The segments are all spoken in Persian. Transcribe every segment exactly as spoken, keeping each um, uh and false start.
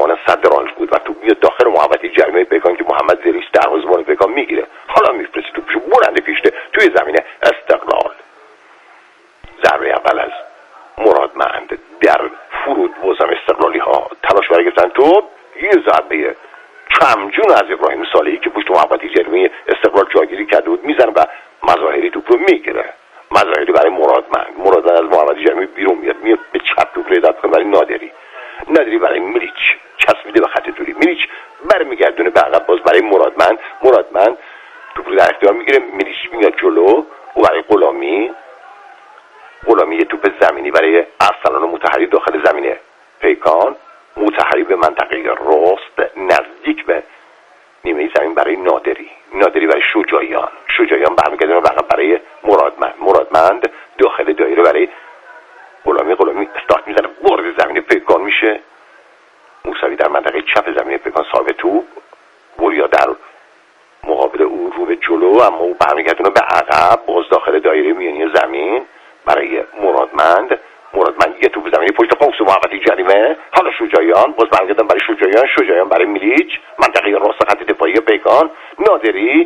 کمان صدرانج بود و توپ میاد داخل محوطه جریمه پیکان که محمد زریس دروازه‌بان پیکان میگیره. حالا میفرسته توپشو برنده پیشته توی زمین استقلال. ضربه اول از مرادمند در فرود بازم استقلالی ها تلاش برای گرفتن توپ. یه ضربه کمجون از ابراهیم صالحی که پشت محوطه جریمه استقلال جاگیری کرده بود میزنه و مظاهری توپ رو میگیره. مظاهری برای مرادمند مرادمند از محوطه جریمه بیرون میاد میاد به چپ توپ رو هدایت کنه برای نادری. نادری برای میلیچ چسبیده به خط دوری. میلیچ برمیگردونه به عقب باز برای مرادمند. مرادمند توپ رو در اختیار میگیره. میلیچ میاد جلو او برای غلامی. غلامی یه توپ زمینی برای ارسلان مطهری داخل زمینه پیکان. مطهری به منطقه راست نزدیک به نیمه زمین برای نادری. نادری برای شجاعیان. شجاعیان برمیگردونه به عقب برای مرادمند. مرادمند داخل دایره برای غلامی. غلامی استارت میزنه وارد زمین پیکان میشه. موسوی در منطقه چپ زمین پیکان صاحب توپ. وریا در مقابل او رو به جلو اما او برمیگردونه به عقب باز داخل دایره میانی زمین برای مرادمند. مرادمند یه توپ زمینی پشت پاس محوطه جریمه. حالا شجاعیان باز برمیگردن برای شجاعیان. شجاعیان برای میلیچ منطقه راست خط دفاعی پیکان. نادری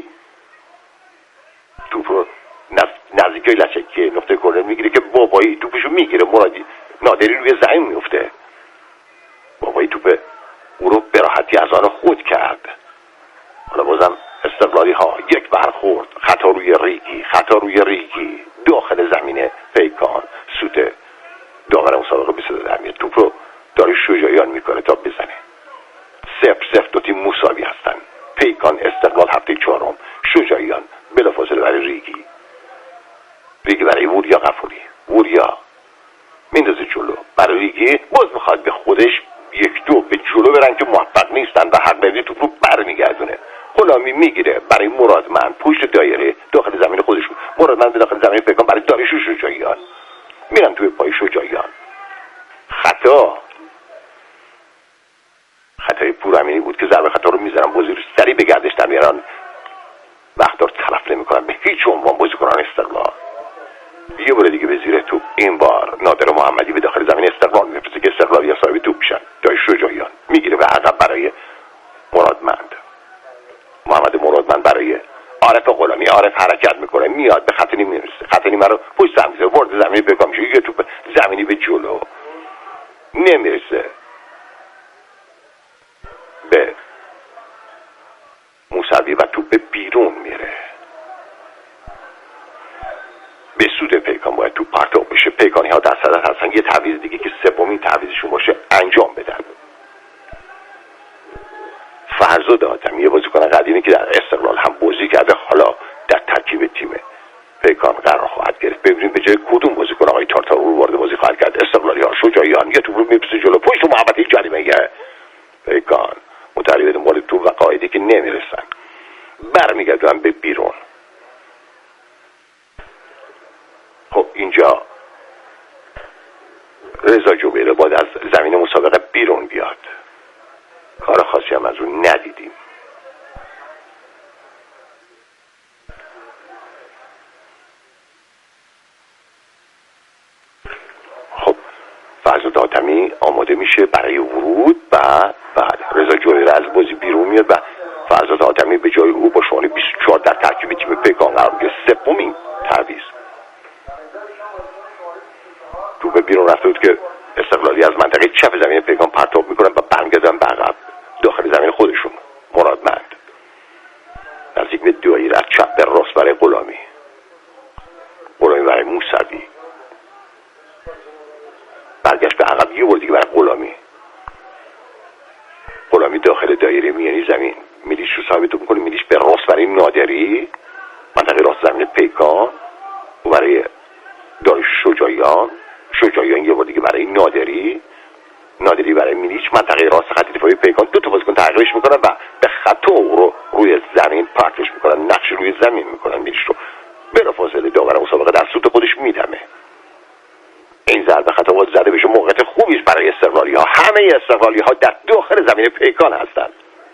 توپ رو نزدیکی لچکی نقطه کورنر میگیره که بابایی توپشو میگیره. مرادی نادری روی زمین میفته. بابایی توپ او رو به راحتی از آن خود کرد. حالا بازم استقلالی ها یک برخورد خطا روی ریگی خطا روی ریگی داخل زمین پیکان. سوت داور مسابقه به صدا در میاد. توپ رو داره شجاعیان میکنه تا بزنه. صفر صفر دو تیم مساوی هستن. پیکان استقلال هفته چهارم. شجاعیان بلافاصله برای ریگی. ریگی برای وریا غفوری. وریا میندازه جلو برای ریگی. باز میخواد به خودش یک دو به جلو برن که موفق نیستن و حق بردی توپ رو برمیگردونه. غلامی میگیره برای مرادمند پشت دایره داخل زمین خودشون. مرادمند داخل زمین پیکان برای داریوش و شجاعیان میرن توی پای شجاعیان. خطا خطای پورامینی بود که ضربه خطا رو میزنن بازی رو سریع به گردش در میارن. وقتدار تلف نمیکنن به هیچ عنوان بازیکنان استقلال. یه بار دیگه به زیر توپ این بار نادر محمدی به داخل زمین استقلال میفرسته که استقلالی ها صاحب توپ میشن. دای شجاعیان میگیره به عقب برای مرادمند. محمد مرادمند برای عارف غلامی. عارف حرکت میکنه میاد به خط نیمه میرسه. خط نیمه رو پشت زمین میذاره وارد زمین پیکان میشه. یه توپ زمینی به جلو نمیرسه به موسوی و توپ بیرون میره. به سود پیکان باید توپ پرتاب بشه. پیکانی ها در صدر هستن یه تعویض دیگه که سومین تعویضشون باشه انجام بدن. فرزاد آدمی یه بازیکن قدیمی که در استقلال هم بازی کرده حالا در ترکیب تیم پیکان قرار خواهد گرفت. ببینیم به جای کدوم بازیکن آقای تارتار رو وارد بازی خواهد کرد. استقلالی ها شجاعیان یه توپ رو میپسه جلو پشت محوطه جریمه پیکان. متعلی دنبال توپ و قاعده که نمیرسن برمیگردن به بیرون. خب اینجا رضا جبیره باید از زمین مسابقه بیرون بیاد. کار خاصی هم از اون ندیدیم. خب فرزاد آدمی آماده میشه برای ورود و بعد رضا جبیره از بازی بیرون میاد و فرزاد آدمی به جای او با شماره بیست و چهار در ترکیب تیم پیکان قرار میگیره. سومین تعویض. توپ بیرون رفته بود که استقلالی از منطقه چپ زمین پیکان پرتاب میکنن و برمیگردن به عقب داخل زمین خودشون. مرادمند نزدیک به دایره از چپ به راست برای غلامی. غلامی برای موسوی. برگشت به عقب یه بار دیگه برای غلامی. غلامی داخل دایره میانی زمین. میلیش رو صاحب توپ میکنه. میلیش به راست برای نادری منطقه راست زمین پیکان و برای داریوش شجاعیان. شجاعیان یه بار دیگه برای نادری. نادری برای میلیچ منطقه راست خط دفاعی پیکان. دو تا بازیکن تغییرش میکنن و به خطا او رو روی زمین پرتش میکنن. نقش روی زمین میکنن. میلیچ رو بلافاصله داور مسابقه در سوت خودش میدمه. این ضربه خطا باید زده بشه. موقعیت خوبی است برای استقلالی ها. همه استقلالی ها در داخل زمین پیکان هستند.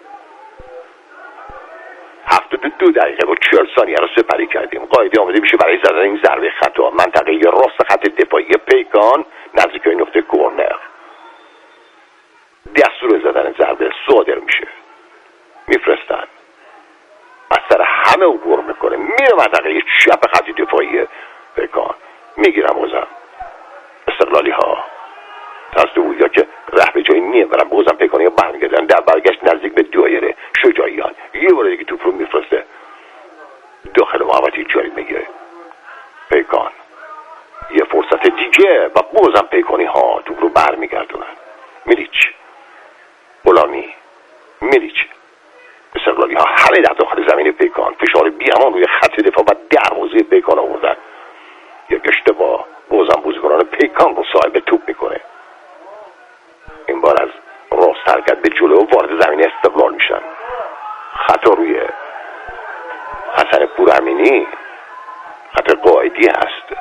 هفتاد و دو دقیقه و چهل ثانیه رو سپری کردیم. قاعده آماده میشه برای زدن این ضربه خطا. منطقه راست خط دفاعی پیکان نزدیک نقطه کورنر. دستور زدن ضربه صادر میشه، میفرستن از سر همه عبور میکنه، میره منطقه چپ خط دفاعی پیکان، میگیرم بازم استقلالی ها دست دویا که ره به جایی نمیبرن، بازم پیکانی ها برمیگردن، در برگشت نزدیک به دایره شجاعیان یه بار دیگه توپ رو میفرسته داخل محوطه جریمه میگه پیکان، یه فرصت دیگه و بازم پیکانی ها توپ رو برمیگردونن. میلیچ، غلامی، میلیچ، استقلالی ها همه در داخل زمین پیکان فشار بیامان روی خط دفاع و دروازه پیکان آوردن. یک اشتباه بازم بازیکنان پیکان رو صاحب توپ میکنه، این بار از راست حرکت به جلو وارد زمین استقلال میشن. خطا روی حسن پورامینی، خطا قاعدی هست.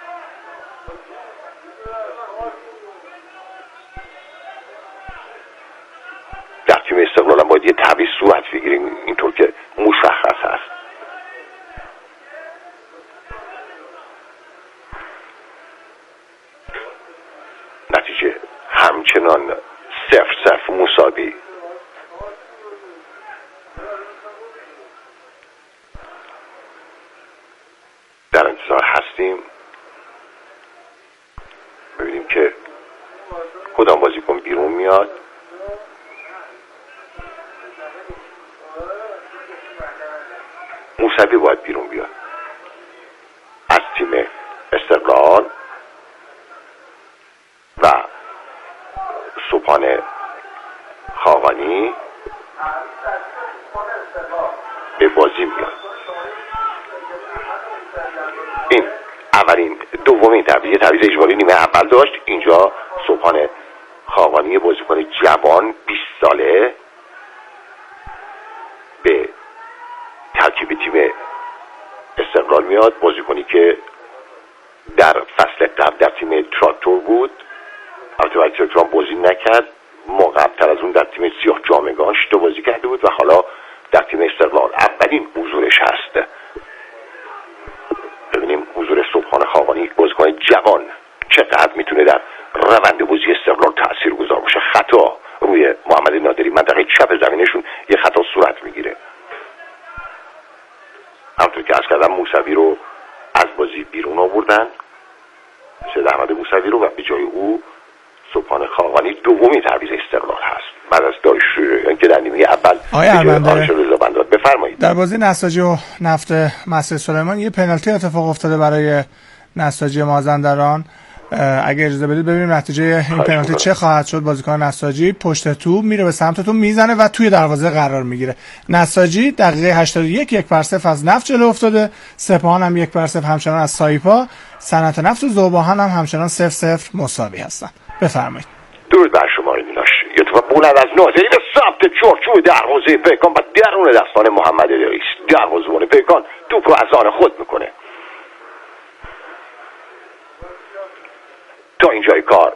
در تیم استقلال هم باید یه تعویض صورت بگیریم اینطور که مشخص هست. نتیجه همچنان صفر صفر مساوی. در انتظار هستیم ببینیم که کدام بازیکن بیرون میاد. موسوی باید بیرون بیاد از تیم استقلال و سوپان خاقانی به بازی میاد. این اولین دومین تعویض، تعویض اجباری نیمه اول داشت. اینجا سوپان خاقانی بازیکن جوان بیست ساله به ترکیب تیم استقلال میاد، بازیکنی که در فصل قبل در تیم تراکتور بود، البته برای تراکتور بازی نکرد، ما قبلتر از اون در تیم سیاه جامگان شده بازی کرده بود و حالا در تیم استقلال اولین حضورش هست. ببینیم حضور سبحان خاقانی، بازیکن جوان، چقدر میتونه در روند بازی استقلال تأثیر گذار باشه. خطا روی محمد نادری منطقه چپ زمینشون یه خطا صورت میگیره. همونطور که از کردم موسوی رو از بازی بیرون آوردن، سید احمد موسوی رو، و به جای او سبحان خاقانی دومی تعویض استقلال هست بعد از داریوش که در نیمه اول آرش بفرمایید. در بازی نساجی و نفت مسجد سلیمان یه پنالتی اتفاق افتاده برای نساجی مازندران. اگه اجازه بدید ببینیم نتیجه این پنالتی چه خواهد شد. بازیکن نساجی پشت توپ میره به سمت توپ میزنه و توی دروازه قرار میگیره. نساجی دقیقه هشتاد و یک یک بر صفر از نفت جلو افتاده. سپاهان هم یک بر صفر همچنان از سایپا. صنعت نفت و ذوباهن هم همچنان صفر صفر مساوی هستن. بفرمایید. درود بر شما میلاش. یه توپ بلند از ناظری به سمت چارچوب دروازه پیکان و درون دستان محمد ادریس. دروازه‌بان پیکان توپ رو از آن خود میکنه. تا اینجای کار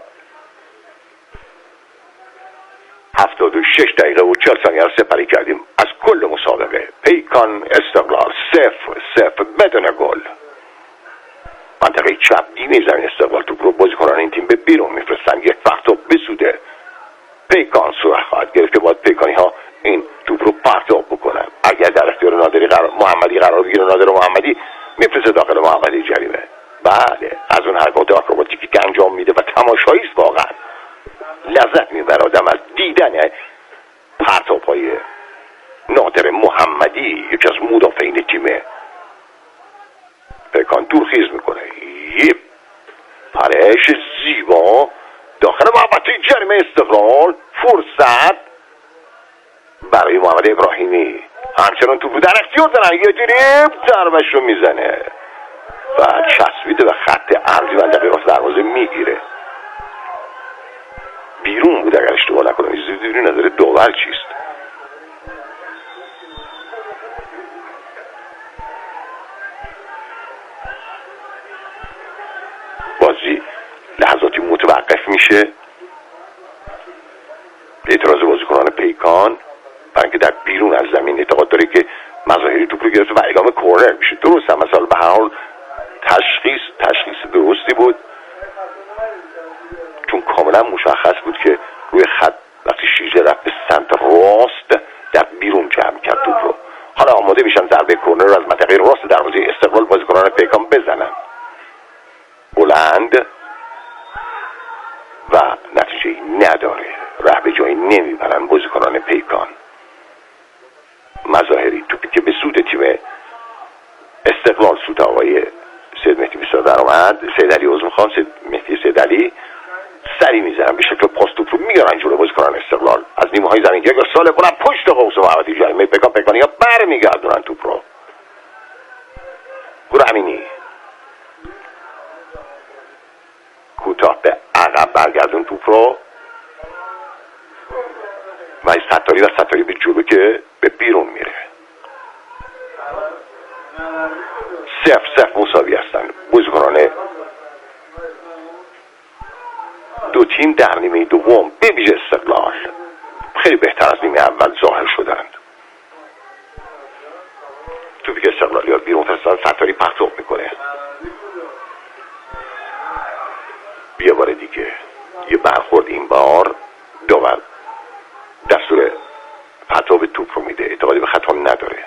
هفتاد و شش دقیقه و چهل ثانیه رو سپری کردیم از کل مسابقه. پیکان استقلال صفر صفر بدون گل. منطقه چپ نیمه زمین استقلال توپ رو بازیکنان این تیم به بیرون میفرستن. یک پرتاب بسوده پیکان صورت خواهد گرفت که باید پیکانی ها این توپ رو پرتاب بکنن. اگر در اختیار نادری قرار محمدی قرار بگیره، نادر محمدی میفرسته داخل محمدی جریمه. بله، از اون حرکات آکروباتیکی که انجام میده و تماشایی است، واقعا لذت میبره آدم از دیدن پرتاب‌های نادر محمدی، یکی از مدافعین تیم پیکان. دورخیز میکنه، یه پرش زیبا داخل محوطه جریمه استقلال. فرصت برای محمد ابراهیمی، همچنان توپ در اختیار دارن، یه دریب ضربه‌ش رو میزنه و چسبیده به خط عرضی منطقه راست دروازه میگیره. بیرون بود اگر اشتباه نکنم. این نظر داور چیست؟ بازی لحظاتی متوقف میشه. اعتراض بازیکنان پیکان برای اینکه در بیرون از زمین اعتقاد داره که مظاهری توپ رو گرفته و اعلام کورنر میشه. درست هم مثلا به هر حال تشخیص تشخیص درستی بود، چون کاملا مشخص بود که روی خط وقتی راست دروازه استقلال بازیکنان پیکان بزنن بلند و نتیجه نداره، ره به جایی نمیبرن بازیکنان پیکان. مظاهری توپی که به سود تیم استقلال سود آقای سید مهدی بیسار در آمد، سید علی عظم خان، سید مهدی سید علی سری میزنن به شکل پاس توپ رو میارن جلو بازیکنان استقلال از نیمه های زمین. یک سال بلند پشت قوس محمدی جریمه پیکان، پیکانی ها بر میگردونن توپ رو. گروه امینی کوتاه به عقب برگردون توپ رو و از ستاری و ستاری به جلو که به بیرون میره. صفر صفر مساوی هستن بازیکنان دو تیم در نیمه دوم به ویژه استقلال خیلی بهتر از نیمه اول ظاهر شدند. توپی که استقلالی ها بیرون فرستادن، ستاری پرتاب میکنه. یه بار دیگه یه برخورد این بار داور دستور پرتاب توپ رو میده، اعتقادی به خطا نداره.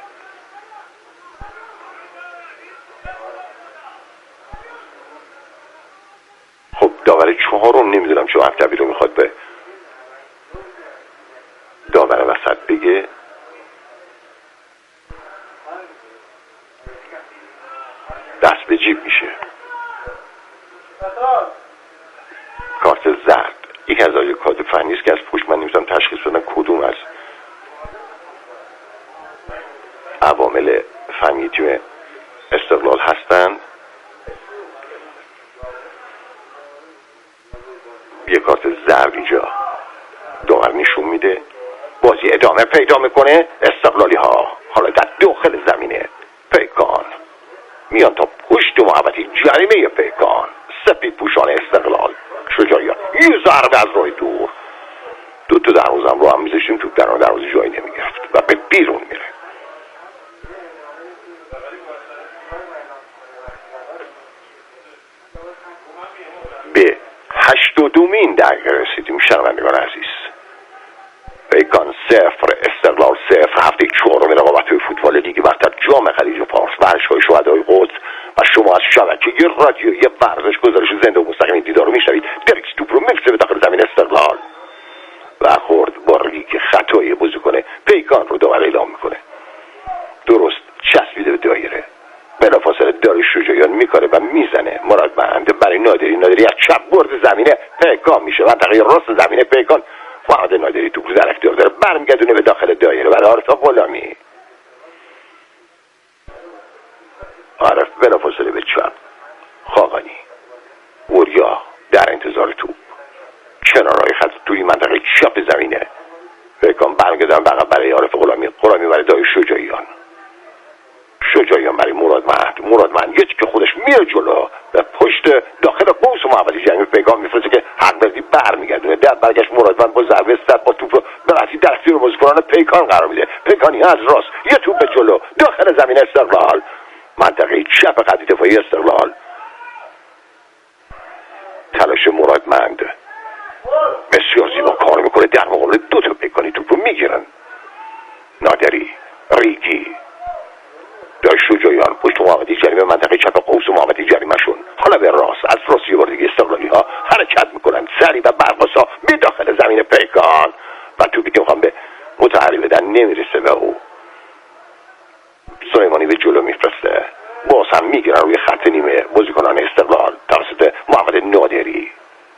خب داور چهارم نمیدونم چه مطلبی رو میخواد به داور وسط بگه. دست به جیب میشه. کارت زرد یکی از آیه کادر فنی است که از پشت من نمیتونم تشخیص بدم کدوم از عوامل فنی تیم استقلال هستند. یه کارت زرد اینجا داور نشون میده. بازی ادامه پیدا میکنه. استقلالی ها حالا در داخل زمینه پیکان میان تا پشت محوطه جریمه پیکان. سپید پوشان استقلال شجاعی ها یه ضربه از راه دور، دو تا دروازه رو هم میذاشتیم توپ در دروازه جایی نمیگرفت و به بیرون میره. به هشتادمین دقیقه رسیدیم شنوندگان عزیز. پیکان صفر استقلال صفر. هفته چهارم رقابت‌های فوتبال لیگ برتر جام خلیج فارس، ورزشگاه شهدای قدس و شما از شبکه رادیویی ورزش گزارش زنده و مستقیم دیدار رو میشنوید. دریکس توپ رو میفرسته به داخل زمین استقلال و خورد با ریگ خطای بازیکن پیکان رو داور اعلام میکنه. درست چسبیده به دایره. بلافاصله داریوش شجاعیان میکاره و میزنه. مرادمند برای نادری. نادری از چپ برد زمینه پیکان میشه. منطقه راست زمینه پیکان. محمد نادری توپ رو در اختیار داره، برمیگردونه به داخل دایره برای عارف غلامی. عارف بلافاصله به چپ. خاقانی وریا در انتظار توپ کنارهای خط توی منطقه چپ زمینه. پیکان برمیگردن برای عارف غلامی. غلامی برای داریوش شجاعیان. شجاعیان برای مرادمند. مرادمند یکی که خودش میره جلو به پشت داخل قوس محوطه جریمه پیکان میفرسته که حق بازی برمیگردونه. در برگشت مرادمند با ضربه صد با توپ رو به راحتی در اختیار بازیکنان پیکان قرار میده. پیکانی از راست یه توپ به جلو داخل زمین استقلال، منطقه چپ خط دفاعی استقلال. تلاش مرادمند بسیار زیبا کار میکنه، در مقابل دو تا پیکانی توپ رو میگیرن. نادری، ریگی، داریوش شجاعیان پشت محوطه جریمه منطقه چپ قوس محوطه جریمه‌شون. حالا به راست از راست یه بار دیگه استقلالی ها حرکت میکنن سری و برقصا به داخل زمین پیکان و توپی که میخوام به متحری بدن نمیرسه به او. سلیمانی به جلو میفرسته، باز هم میگیرن روی خط نیمه بازیکنان استقلال توسط محمد نادری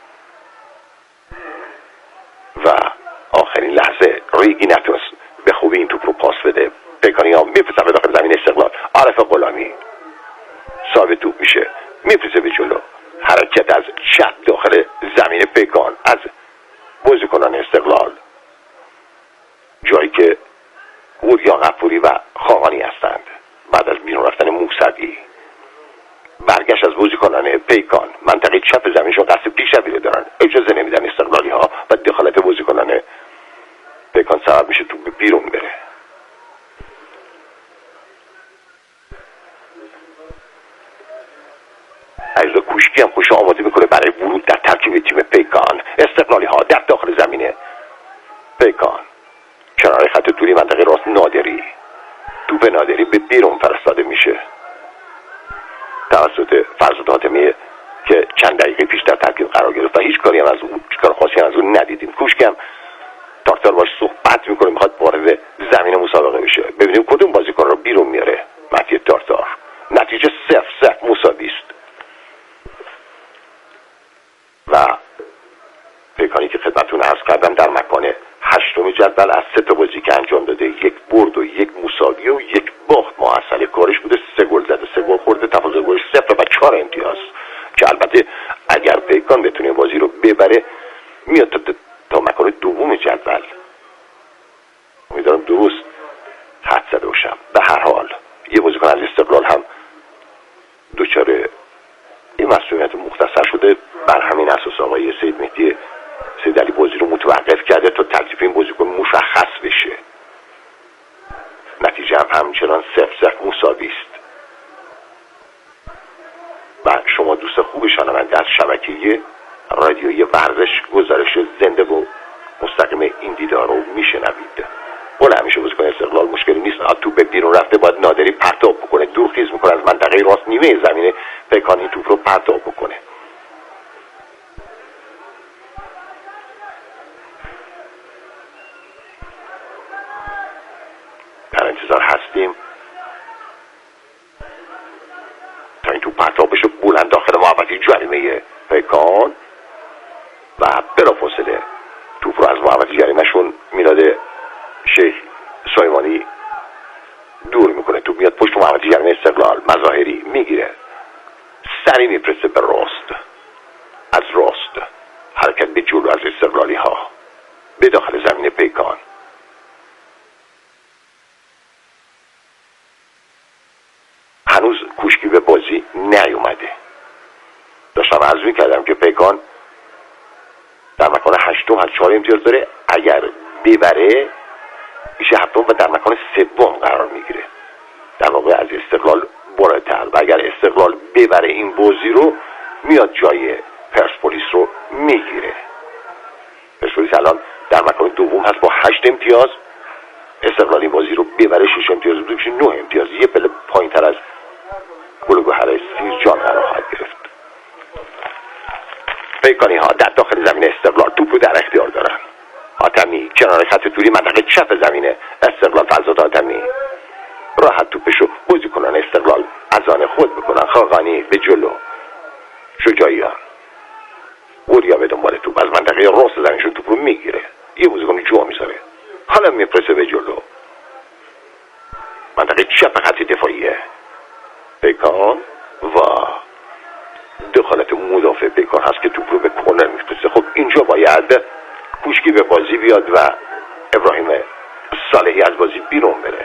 و آخرین لحظه ریگی نتونست به خوبی این توپ رو پاس بده. پیکانی ها میفرستن به داخل زمین استقلال. عارف غلامی صاحب توپ میشه، میفرسته به جلو. حرکت از چپ داخل زمین پیکان از بازیکنان استقلال، جایی که وریا غفوری و خاقانی هستند. بعد از بیرون رفتن موسوی برگشت از بازیکنان پیکان، منطقه چپ زمینشون قصد پیشروی رو دارن، اجازه نمیدن استقلالی ها و دخالت بازیکنان پیکان سبب میشه توپ بیرون بره. علیرضا کوشکی هم خوش آماده میکنه برای ورود در ترکیب تیم پیکان. استقلالی ها در داخل زمینه پیکان، کنار خط طولی منطقه راست نادری. توپ نادری به بیرون فرستاده میشه. توسط فرزاد حاتمی که چند دقیقه پیش در ترکیب قرار گرفت و هیچ کاری هم از اون کار خاصی از اون ندیدیم. کوشکم دکتر باش صحبت میکنه، میخواد وارد زمین مسابقه بشه. ببینیم کدوم بازیکن رو بیرون میاره. مهدی تارتار. نتیجه صفر صفر مساوی است و پیکانی که خدمتتون عرض کردم در مکان هشتم جدول از سه تا بازی که انجام داده یک برد و یک مساوی و یک باخت محصل کارش بوده. سه گل زده، سه گل خورده، تفاضل گلش صفر و چهار امتیاز که البته اگر پیکان بتونه بازی رو ببره میاد تا, تا مکان دوم جدول. امیدوارم درست حد زده باشم. به هر حال یه بازیکن از استقلال هم دوچار این مسئولیت مختصر شده. بر همین اساس آقای سید مهدی سید علی بازی رو متوقف کرده تا تکلیف این بازیکن مشخص بشه. نتیجه هم همچنان صفر صفر مساوی است و شما دوست خوب شنونده از شبکه رادیویی ورزش گزارش زنده و مستقیم این دیدار رو میشنوید. اون همیشه بازیکن استقلال مشکلی نیست. توپ به بیرون رفته باید نادری پرتاب بکنه، دورخیز میکنه از منطقه راست نیمه زمین پیکان این توپ رو پرتاب بکنه. در انتظار هستیم تا این توپ پرتاب بشه بلند داخل محوطه جریمه پیکان و بلافاصله توپ رو از محوطه جریمهشون میلاد شیخ سلیمانی دور میکنه. توپ میاد پشت محوطه جریمه استقلال. مظاهری میگیره، سری میپرسه به راست، از راست حرکت به جلو از استقلالی ها به داخل زمین پیکان. هنوز کوشکی به بازی نیومده. داشتم عرض میکردم که پیکان در مکان هشتم از چهار امتیاز داره. اگر ببره میشه هفتم و در مکان سوم قرار میگیره، در واقع از استقلال بالاتر. و اگر استقلال ببره این بازی رو میاد جای پرسپولیس رو میگیره. پرسپولیس الان در مکان دوم هست با هشت امتیاز. استقلال این بازی رو ببره شش امتیاز بوده میشه نه امتیاز. یه پله پایین تر از گلگهر سیرجان قرار خواهد گرفت. پیکانی ها در داخل زمین استقلال توپ رو در اختیار دارن. حاتمی کنار خط طولی منطقه چپ زمین استقلال. فرزاد حاتمی راحت توپشو بازی کنن استقلال از آن خود میکنن. خاقانی به جلو، شجاعیان وریا به دنبال توپ از منطقه راست زمینشون توپ رو میگیره. یه بازیکن جا میذاره، حالا میپرسه به جلو منطقه چپ خط دفاعیه پیکان و دخالت مدافع پیکان هست که توپ رو به کورنر میفرسته. خب اینجا باید کوشکی به بازی بیاد و ابراهیم صالحی از بازی بیرون بره.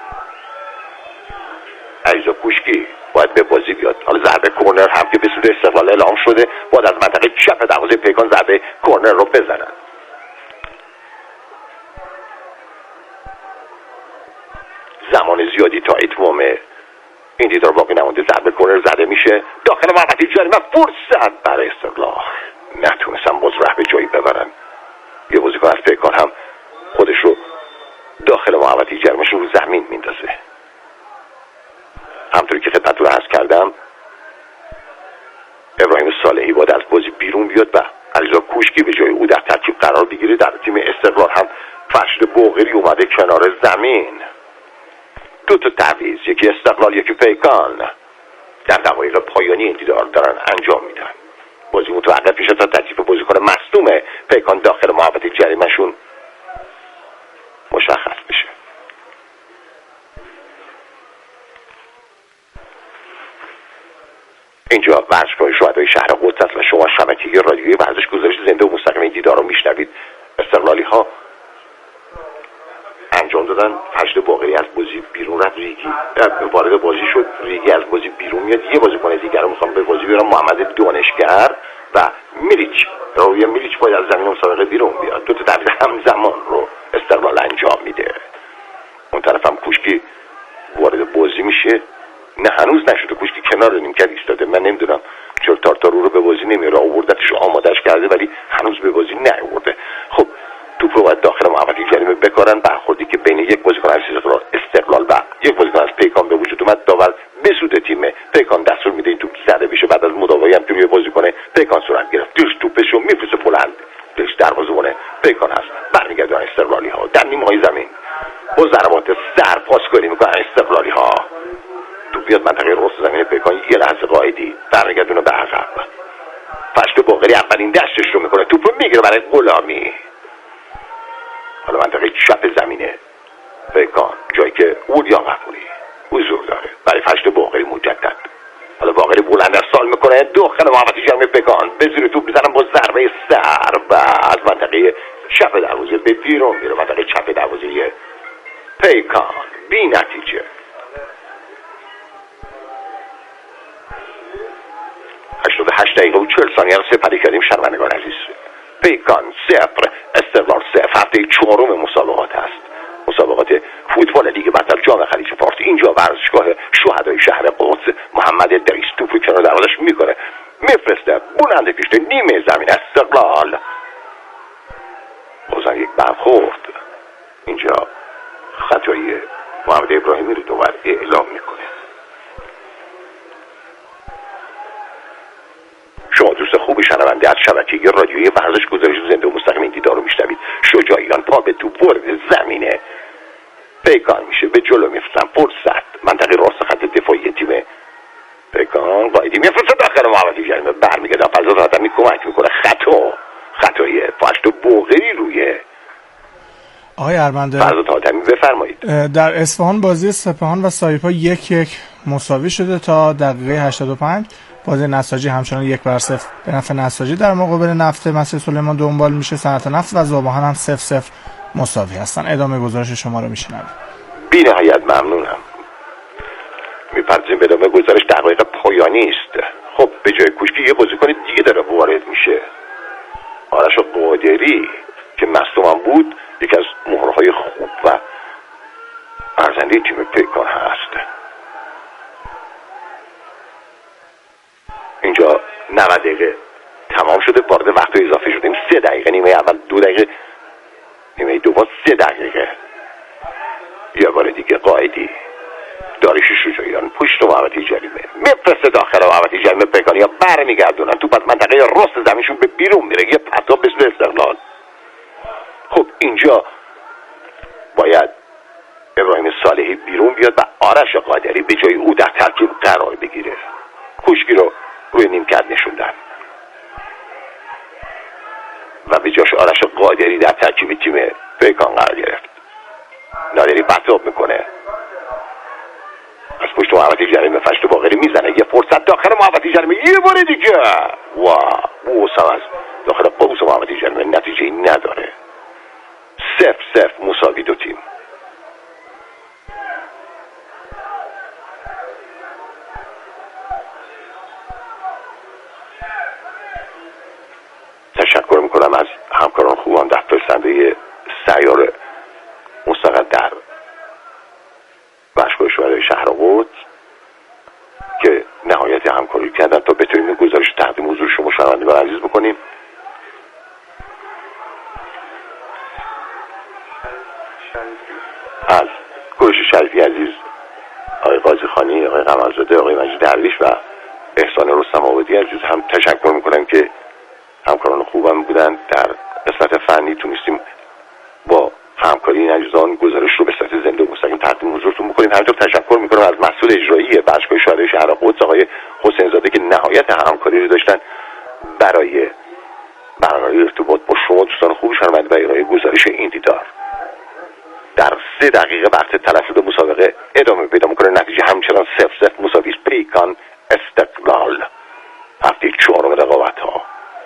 عیزا کوشکی باید به بازی بیاد. حالا ضربه کورنر هم که به سود استقلال اعلام شده باید از منطقه چپ دروازه پیکان ضربه کورنر رو بزنن. زمان زیادی تا اتمام این دیدار باقی نمونده. ضربه کورنر زده میشه داخل محوطه جریمه. فرصت برای استقلال، نتونستن باز ره به جایی ببرن. یه بازیکن از پیکان هم خودش رو داخل محوطه جریمه‌ش رو زمین میندازه. همطوری که خدمتتون رو عرض کردم ابراهیم صالحی باید از بازی بیرون بیاد و علیرضا کوشکی به جای او در ترکیب قرار بگیره. در تیم استقلال هم فرشید باقری اومده کنار زمین. دو تا تعویض، یکی استقلال یکی پیکان، در دقایق پایانی این دیدار دارن انجام میدن. بازی متوقف میشه تا تکلیف بازیکن مصدوم پیکان داخل محوطه جریمه‌شون مشخص بشه. اینجا ورزشگاه شهدای شهر قدس است و شما شبکه رادیویی ورزش گزارش زنده و مستقیم این دیدار رو میشنوید. استقلالی ها انجام دادن. فرشید باقری از بازی بیرون رفت، ریگی وارد بازی شد، ریگی از بازی بیرون میاد. یه بازیکن دیگر رو میخوام به بازی بیارم، محمد دانشگر و میلیچ. روی میلیچ باید از زمین مسابقه بیرون بیاد. دو تا تعویض همزمان رو استقلال انجام میده. اون طرف هم کوشکی وارد بازی میشه. نه هنوز نشده، کوشکی کنار نیمکت ایستاده. من نمیدونم چرا تارتارو رو به بازی نمیاره، آوردتش آمادهش کرده ولی هنوز به بازی نیاورده. خب توپ رو باید داخل محوطه جریمه بکارن. برخوردی که بین یک بازیکن از استقلال و یک بازیکن از پیکان به وجود اومد، داور به سود تیم پیکان دستور میده این توپ پیکان هست. برمیگردن استقلالی ها در نیمه‌های زمین با ضربات سر پاسگیری میکنن استقلالی ها. تو بیاد منطقه رست زمین پیکان یه لحظه قائدی برمیگردونه به عقب. فشت باقری اولین دستش رو میکنه، توپ رو میگیره برای غلامی. حالا منطقه چپ زمینه پیکان، جایی که اولیا غفوری حضور داره برای فشت باقری مجدد. حالا باقری بلند از سال میکنه داخل محوطه جمعی پیکان، به زیر توپ میزنن با ضربه سر و از منطقه چپ دروازه به بیرون میره. منطقه چپ دروازه پیکان بی نتیجه. هشتاد و هشت دقیقه و چهل ثانیه رو سپری کردیم شنوندگان عزیز. پیکان صفر استقلال صفر. هفته چهارم مسابقات است، مسابقات فوتبال لیگ برتر جام خلیج فارس. اینجا ورزشگاه شهدای شهر قدس. محمد دریس توپ رو کنار دروازش میکنه، میفرسته بلند پیشت نیمه زمین استقلال. بازم یک برخورد اینجا خطایی محمد ابراهیمی رو دوباره اعلام میکنه. شما دوست خوب شنونده از شبکه رادیویی ورزش گزارش زنده و مستقیم این دیدار رو میشنوید. شجاعیان پا به توپ وارد زمینه پیکان میشه، به جلو میفرستن فرصت منطقه راست خط دفاعی تیم پیکان. قائدی میفرسته داخل محوطه جریمه، برمیگرده فرزاد حاتمی کمک میکنه. خطا خطای فاشت و باقری روی آقای ارمنده. فرزاد حاتمی بفرمایید. در اصفهان بازی سپاهان و سایپا یک یک مساوی شده تا دقیقه هشتاد و پنج. بازی نساجی همچنان یک بر صفر به نفع نساجی در مقابل نفت مسجد سلیمان دنبال میشه. صنعت نفت و ذوباهن هم صفر صفر مساوی هستن. ادامه گزارش شما رو میشنویم. بی نهایت ممنونم. میپرسیم به ادامه گزارش. دقایق پایانی است. خب به جای کوشکی یه بازیکن دیگه داره وارد میشه، آرش قادری که مصدوم بود، یکی از مهرهای خوب و ارزنده تیم پیکان هست. اینجا نود دقیقه تمام شده، وارد وقت اضافه شدیم. سه دقیقه، نیمه اول دو دقیقه، نیمه دوم سه دقیقه. یه بار دیگه قائدی داریش شجاعیان پشت محوطه جریمه میفرسته داخل محوطه جریمه پیکانی ها برمیگردونن توپ از منطقه راست زمینشون به بیرون میره. یه پرتاب به سوی استقلال. خب اینجا باید ابراهیم صالحی بیرون بیاد و آرش قادری به جای او در ترکیب قرار بگیره. کوشکی رو روی نیمکت نشوندن و به جاش آرش قادری در ترکیب تیم پیکان قرار گرفت. نادری پرتاب میکنه از پشت محوطه جریمه، فشت باقری میزنه. یه فرصت داخل محوطه جریمه، یه بار دیگه واه بوسم از داخل قوس محوطه جریمه، نتیجه این نداره. صفر صفر مساوی دو تیم. تشکر میکنم از همکاران خوبم در فرستنده سیار مستقل در باشگاه شهدای شهر قدس که نهایت همکاری کردن تا بتونیم این گزارش تقدیم حضور شما شنوندگان عزیز بکنیم. از کوروش شریفی عزیز، آقای قاضی خانی، آقای قمرزاده، آقای مجید درویش و احسان رستم آبادی عزیز هم تشکر میکنم که همکاران خوبم بودن. در قسمت فنی تونستیم با همکاری این عزیزان گزارش رو به صورت زنده و مستقیم تقدیم حضورتون بکنیم. همینطور تشکر میکنم از مسئول اجرایی باشگاه شهدای شهر قدس آقای حسین زاده که نهایت همکاری رو داشتن برای برقراری ارتباط با شما دوستان خوب شنونده و ارائه گزارش این دیدار. در سه دقیقه وقت تلف شده مسابقه ادامه پیدا میکنه. نتیجه همچنان صفر صفر مساوی است. پیکان استقلال هفته چهارم رقابت ها.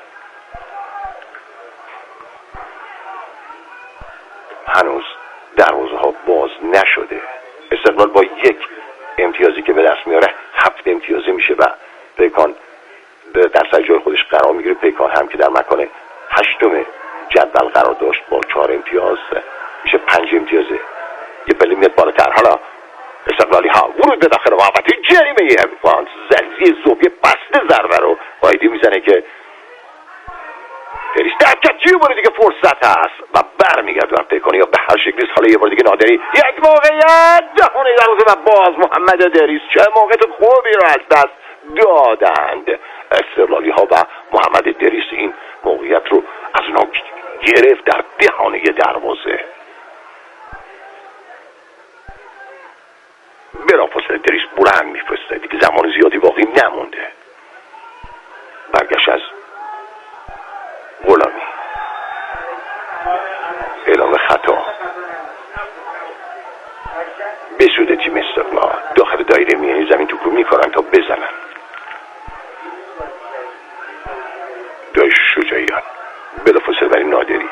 هنوز دروازه ها باز نشده. استقلال با یک امتیازی که به دست میاره هفت امتیازی میشه و پیکان در سر جای خودش قرار میگیره. پیکان هم که در مکان هشتم جدول قرار داشت با چهار امتیاز میشه پنج امتیازه. یه پله میاد بالاتر. حالا استقلالی ها ورود به داخل محوطه جریمه حیوان، زلزله زوبیه بسته ضربه رو قائدی میزنه که دریس درکت یه بار دیگه فرصت هست و برمیگردونن پیکانی یا به هر شکلیست. حالا یه بار دیگه نادری یک موقعیت دهونه دروازه و باز محمد دریس چه موقعیت خوبی رو از دست دادند. استقلالی ها و محمد دریس این موقعیت رو از اونا گرفت در دهانه دروازه. بلافاصله دریس بلند میفرسته، دیگه زمان زیادی باقی نمونده. برگشت از غلامی، اعلام خطا به سود تیم استقلال. داخل دایره میانی زمین توپ رو میکنن تا بزنن. داشت شجاعیان بلافاصله برای نادری.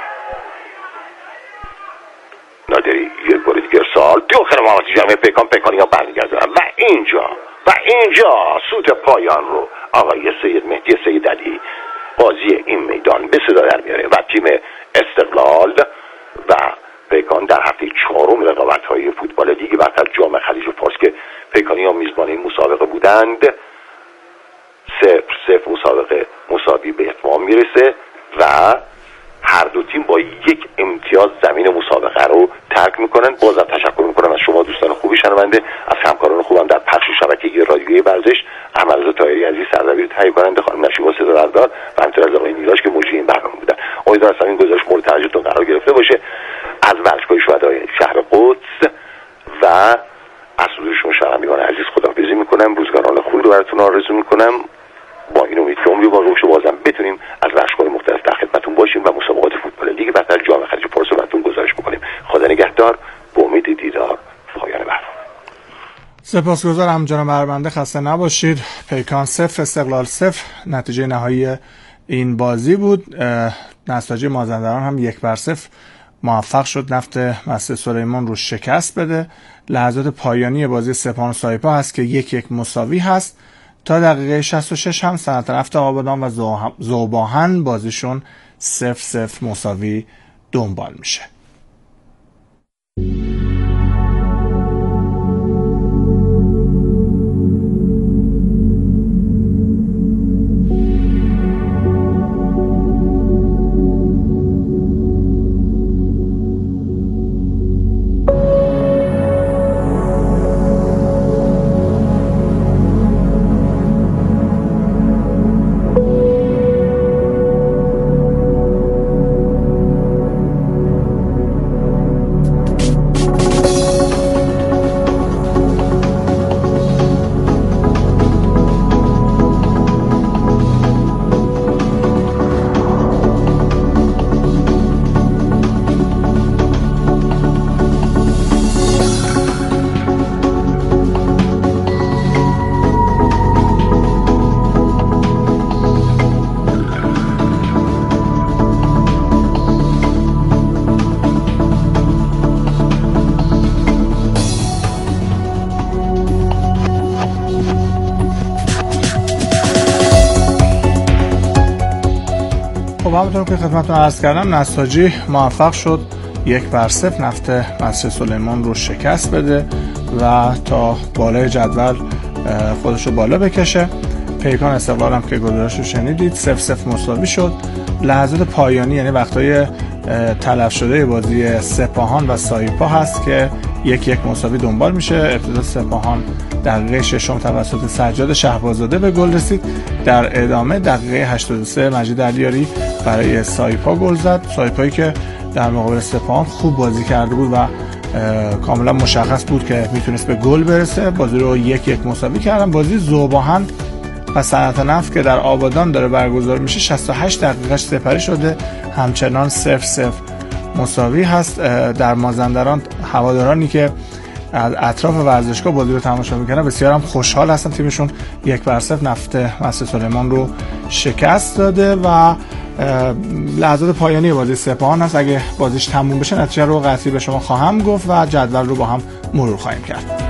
نادری یک بار دیگر سال داخل محوطه جمعی پیکان پیکانی ها برمیگردن و اینجا و اینجا سود پایان رو آقای سید مهدی سید علی قاضی این میدان به صدا در میاره و تیم استقلال و پیکان در هفته چهارم رقابت‌های فوتبال لیگ برتر جام خلیج و فارس که پیکانی ها میزبان این مسابقه بودند صفر صفر مسابقه مساوی به اتمام میرسه و هر دو تیم با یک امتیاز زمین مسابقه رو ترک میکنن. بازم تشکر میکنم از شما دوستان خوبی شنونده، از همکاران خوبم در پخش شبکه رادیویی ورزش، احمدرضا طاهری عزیز سردبیر تهیه کننده، خانم نشیما صدابردار و همینطور از آقای نیلاش که مجری این برنامه بودن. امیدوارم این گزارش مورد توجهتون قرار گرفته باشه. از ورزشگاه شهدای شهر قدس و از حضور شما شنوندگان عزیز خداحافظی میکنم. روزگاران خوبی رو براتون آرزو میکنم. با این امید که عمری با روش بازم بتونیم از ورزشگاه مختلف در خدمتتون باشیم و مسابقات فوتبال لیگ برتر جام خلیج فارس رو براتون گزارش بکنیم. خدا نگهدار. به امید دیدار. پایان برنامه. سپاسگزارم جناب بربنده، خسته نباشید. پیکان صفر استقلال صفر نتیجه نهایی این بازی بود. نساجی مازندران هم یک بر صفر موفق شد نفت مسجد سلیمان رو شکست بده. لحظات پایانی بازی سپاهان و سایپا هست که یک یک مساوی هست. تا دقیقه شصت و شش هم صنعت نفت آبادان و ذوباهن بازیشون صفر صفر مساوی دنبال میشه. خب همونطور که خدمتتون عرض کردم نساجی موفق شد یک بر صفر نفت مسجد سلیمان رو شکست بده و تا بالای جدول خودش رو بالا بکشه. پیکان استقلال هم که گزارش رو شنیدید صفر صفر مساوی شد. لحظات پایانی یعنی وقتای تلف شده بازی سپاهان و سایپا هست که یک یک مساوی دنبال میشه. ابتدا سپاهان دقیقه ششم توسط سجاد شهبازاده به گل رسید. در ادامه دقیقه هشتاد و سه مجید علیاری برای سایپا گل زد. سایپایی که در مقابل سپاهان خوب بازی کرده بود و کاملا مشخص بود که میتونست به گل برسه. بازی رو یک یک مساوی کردن. بازی ذوباهن و صنعت نفت که در آبادان داره برگزار میشه شصت و هشت دقیقهش سپری شده، همچنان صفر صفر مساوی هست. در مازندران هوادارانی که از اطراف ورزشگاه بازی رو تماشا میکنن بسیار هم خوشحال هستن، تیمشون یک بر صفر نفت مسجد سلیمان رو شکست داده و لحظات پایانی بازی سپاهان هست. اگه بازیش تموم بشه نتیجه رو قطعی به شما خواهم گفت و جدول رو با هم مرور خواهیم کرد.